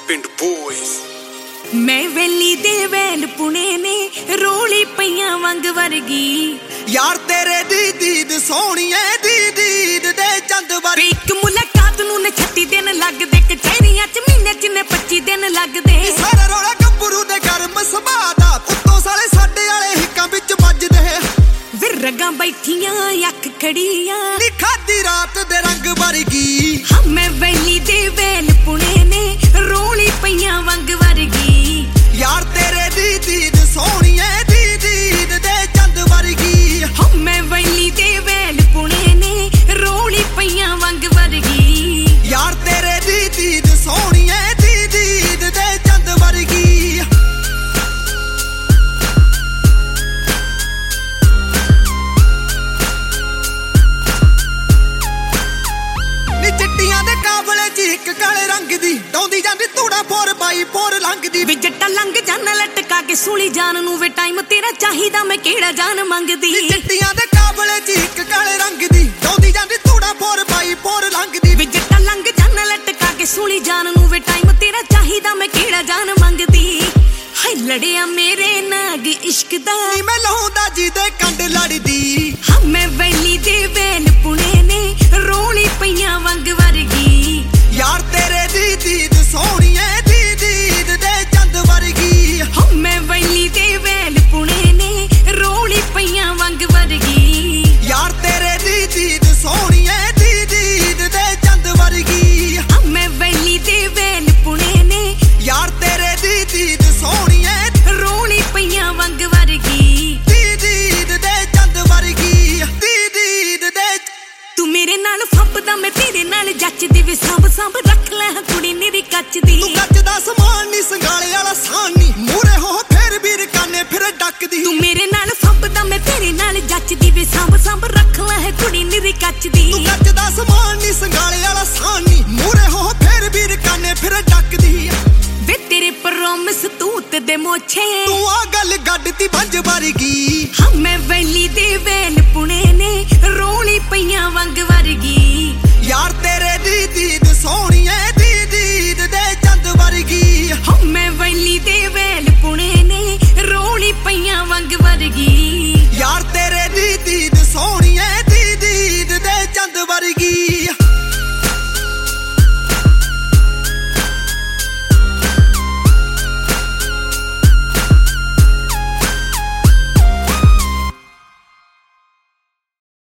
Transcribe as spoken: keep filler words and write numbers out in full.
ਪਿੰਡ ਬੋਇਜ਼। ਮੈਂ ਵੈਲੀ ਦੇ ਵੈਲ ਪੁਣੇ ਨੇ ਰੋਲੀ ਪਈਆਂ ਵੰਗ ਵਰਗੀ ਯਾਰ ਤੇਰੇ ਦੀ ਦੀਦ ਸੋਹਣੀਏ ਦੀ ਦੀਦ ਦੇ ਚੰਦ ਵਰਗੀ। ਇੱਕ ਮੁਲਾਕਾਤ ਨੂੰ ਨੇ ਛੱਤੀ ਦਿਨ ਲੱਗਦੇ ਕਚਹਿਰੀਆਂ ਚ ਮਹੀਨੇ ਚ ਨੇ ਪੱਚੀ ਦਿਨ ਲੱਗਦੇ। ਸਾਰਾ ਰੌਲਾ ਗੱਭਰੂ ਦੇ ਗਰਮ ਸੁਭਾਅ ਦਾ ਉੱਤੋਂ ਸਾਲੇ ਸਾਡੇ ਵਾਲੇ ਹਿੱਕਾਂ ਵਿੱਚ ਵੱਜਦੇ। ਫਿਰ ਰਗਾਂ ਬੈਠੀਆਂ ਅੱਖ ਖੜੀਆਂ ਨੀ ਖਾਦੀ ਰਾਤ ਦੇ ਰੰਗ ਵਰਗੀ। ਹਾਂ ਮੈਂ ਵੈਲੀ ਦੇ ਵੈਲ ਪੁਣੇ ਨੇ ਰੋਲੀ ਪਈਆਂ ਵੰਗ ਵਰਗੀ। ਯਾਰ ਤੇਰੇ ਦੀ ਦੀਦ ਸੋਹਣੀਏ ਦੀ ਦੀਦ ਦੇ ਚੰਦ ਵਰਗੀ। ਹਾਂ ਮੈਂ ਵੈਲੀ ਦੇ ਵੈਲ ਪੁਣੇ ਨੇ ਰੋਲੀ ਪਈਆਂ ਵੰਗ ਵਰਗੀ। ਯਾਰ ਤੇਰੇ ਦੀ ਦੀਦ ਸੋਹਣੀਏ ਦੀ ਦੀਦ ਦੇ ਚੰਦ ਵਰਗੀ। ਨੀ ਚਿੱਟੀਆਂ ਦੇ ਕਾਬਲੇ ਚ ਇੱਕ ਕਾਲੇ ਰੰਗ ਦੀ ਡਾਉਂਦੀ ਜਾਂਦੀ ਧੂੜਾ ਫੋਰ ਬਾਈ ਫੋਰ ਲੰਘਦੀ। ਵੀ ਜੱਟਾ ਲੰਘ ਜਾਣਾ ਲਟਕਾ ਕੇ ਸੂਲੀ ਜਾਨ ਨੂੰ ਵੇ ਟਾਈਮ ਤੇਰਾ ਚਾਹੀਦਾ ਮੈਂ ਕਿਹੜਾ ਜਾਨ ਮੰਗਦੀ। ਨੀ ਚਿੱਟੀਆਂ ਦੇ ਕਾਬਲੇ ਚ ਇੱਕ ਕਾਲੇ ਰੰਗ ਦੀ ਡਾਉਂਦੀ ਜਾਂਦੀ ਧੂੜਾ ਫੋਰ ਬਾਈ ਫੋਰ ਲੰਘਦੀ। ਵੀ ਜੱਟਾ ਲੰਘ ਜਾਣਾ ਲਟਕਾ ਕੇ ਸੂਲੀ ਜਾਨ ਨੂੰ ਵੇ ਟਾਈਮ ਤੇਰਾ ਚਾਹੀਦਾ ਮੈਂ ਕਿਹੜਾ ਜਾਨ ਮੰਗਦੀ। ਹਾਏ ਲੜਿਆ ਮੇਰੇ ਨਾਗ ਇਸ਼ਕ ਦਾ ਨੀ ਮੈਂ ਲਾਉਂਦਾ ਜੀ ਦੇ ਕੰਡ ਲੜਦੀ। ਹਾਂ ਮੈਂ ਵੈਲੀ ਦੇ ਵੈਲ ਪੁਣੇ ਨੇ ਰੋਲੀ ਪਈਆਂ ਵੰਗ ਵਰਗੀ। ਯਾਰ ਤੇਰੇ ਦੀ ਦੀਦ ਸੋਹਣੀਏ ਦੀ ਦੀਦ ਦੇ ਚੰਦ ਵਰਗੀ। ਹਾਂ ਮੈਂ ਵੈਲੀ ਦੇ ਵੈਲ ਪੁਣੇ ਨੇ ਰੋਲੀ ਪਈਆਂ ਵੰਗ ਵਰਗੀ। ਯਾਰ ਤੇਰੇ ਦੀ ਦੀਦ ਸੋਹਣੀਏ ਦੀ ਦੀਦ ਦੇ ਚੰਦ ਵਰਗੀ। ਹਾਂ ਮੈਂ ਵੈਲੀ ਦੇ ਵੈਲ ਪੁਣੇ ਨੇ ਯਾਰ ਤੇਰੇ ਦੀ ਦੀਦ ਸੋਹਣੀਏ ਰੋਲੀ ਪਈਆਂ ਵੰਗ ਵਰਗੀ। ਦੀ ਦੀਦ ਦੇ ਚੰਦ ਵਰਗੀ। ਦੀ ਦੀਦ ਦੇ ਤੂੰ ਮੇਰੇ ਨਾਲ ਫੱਬਦਾ ਮੈਂ ਤੇਰੇ ਨਾਲ ਜੱਚਦੀ ਵੇ ਸਾਂਭ ਸਾਂਭ ਰੱਖ ਲੈ ਕੁੜੀ ਨੀਰੀ ਕੱਚ ਦੀ। ਤੂੰ ਕੱਚ ਦਾ ਸਮਾਨ ਨੀ ਸੰਗਾਲੇ ਵਾਲਾ ਸਾਨ ਨੀ ਮੂਰੇ ਹੋ ਫੇਰ ਵੀ ਰਕਾਨੇ ਫਿਰ ਡੱਕਦੀ। ਤੂੰ ਮੇਰੇ ਨਾਲ ਫੱਬਦਾ ਮੈਂ ਤੇਰੇ ਨਾਲ ਜੱਚਦੀ ਵੇ ਸਾਂਭ ਸਾਂਭ ਰੱਖ ਲੈ ਕੁੜੀ ਨੀਰੀ ਕੱਚ ਦੀ। ਤੂੰ ਕੱਚ ਦਾ ਸਮਾਨ ਨੀ ਸੰਗਾਲੇ ਵਾਲਾ ਸਾਨ ਨੀ ਮੂਰੇ ਹੋ ਫੇਰ ਵੀ ਰਕਾਨੇ ਫਿਰ ਡੱਕਦੀ। ਵੇ ਤੇਰੇ ਪ੍ਰੋਮਿਸ ਤੂਤ ਦੇ ਮੋਛੇ ਤੂੰ ਆ ਗੱਲ ਗੱਡਤੀ ਬੰਜ ਵਰਗੀ। ਹਾਂ ਮੈਂ ਵੈਲੀ ਦੇ ਵੈਲ ਪੁਣੇ ਨੇ ਰੋਲੀ ਪਈਆਂ ਵੰਗ